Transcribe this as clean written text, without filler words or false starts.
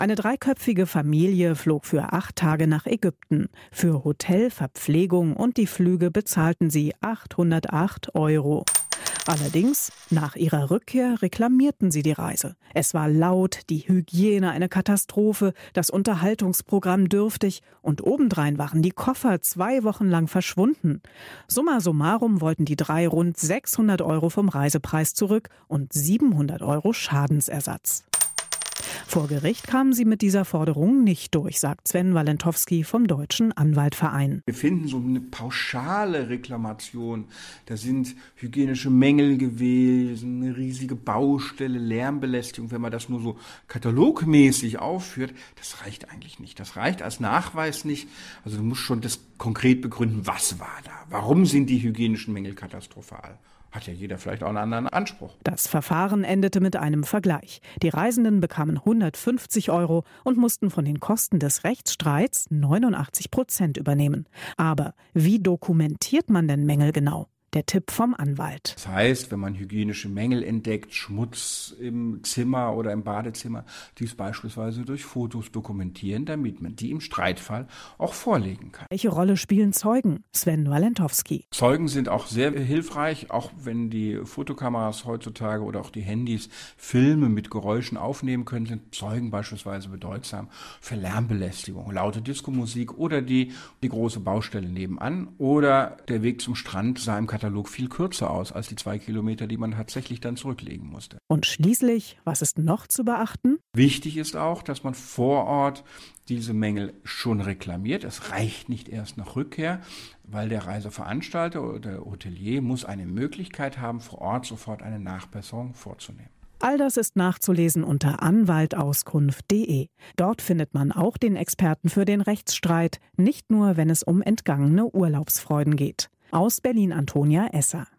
Eine dreiköpfige Familie flog für 8 Tage nach Ägypten. Für Hotel, Verpflegung und die Flüge bezahlten sie 808 €. Allerdings, nach ihrer Rückkehr reklamierten sie die Reise. Es war laut, die Hygiene eine Katastrophe, das Unterhaltungsprogramm dürftig und obendrein waren die Koffer 2 Wochen lang verschwunden. Summa summarum wollten die 3 rund 600 € vom Reisepreis zurück und 700 € Schadensersatz. Vor Gericht kamen sie mit dieser Forderung nicht durch, sagt Sven Walentowski vom Deutschen Anwaltverein. Wir finden so eine pauschale Reklamation. Da sind hygienische Mängel gewesen, eine riesige Baustelle, Lärmbelästigung. Wenn man das nur so katalogmäßig aufführt, das reicht eigentlich nicht. Das reicht als Nachweis nicht. Also du musst schon das konkret begründen, was war da? Warum sind die hygienischen Mängel katastrophal? Hat ja jeder vielleicht auch einen anderen Anspruch. Das Verfahren endete mit einem Vergleich. Die Reisenden bekamen 150 € und mussten von den Kosten des Rechtsstreits 89% übernehmen. Aber wie dokumentiert man denn Mängel genau? Der Tipp vom Anwalt. Das heißt, wenn man hygienische Mängel entdeckt, Schmutz im Zimmer oder im Badezimmer, dies beispielsweise durch Fotos dokumentieren, damit man die im Streitfall auch vorlegen kann. Welche Rolle spielen Zeugen? Sven Walentowski. Zeugen sind auch sehr hilfreich, auch wenn die Fotokameras heutzutage oder auch die Handys Filme mit Geräuschen aufnehmen können, sind Zeugen beispielsweise bedeutsam für Lärmbelästigung, laute Diskomusik oder die große Baustelle nebenan oder der Weg zum Strand sah im Katalog viel kürzer aus als die 2 Kilometer, die man tatsächlich dann zurücklegen musste. Und schließlich, was ist noch zu beachten? Wichtig ist auch, dass man vor Ort diese Mängel schon reklamiert. Es reicht nicht erst nach Rückkehr, weil der Reiseveranstalter oder der Hotelier muss eine Möglichkeit haben, vor Ort sofort eine Nachbesserung vorzunehmen. All das ist nachzulesen unter anwaltauskunft.de. Dort findet man auch den Experten für den Rechtsstreit, nicht nur wenn es um entgangene Urlaubsfreuden geht. Aus Berlin Antonia Esser.